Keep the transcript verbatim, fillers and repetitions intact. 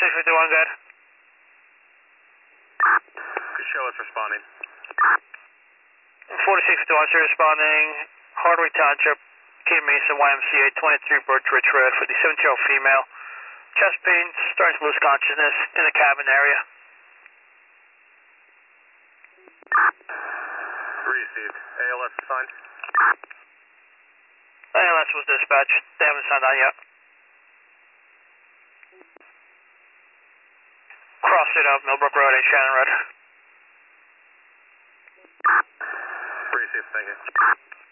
forty-six fifty-one, good. Good show us responding. forty-six fifty-one, sir, responding. Hardwick Township, Key Mesa, Y M C A, twenty-three Birch Ridge Road for the seventeen-year-old female. Chest pain, starting to lose consciousness in the cabin area. Received. A L S assigned? A L S was dispatched. They haven't signed on yet. Cross it up, Millbrook Road, eight Shannon Road. Received, thank you.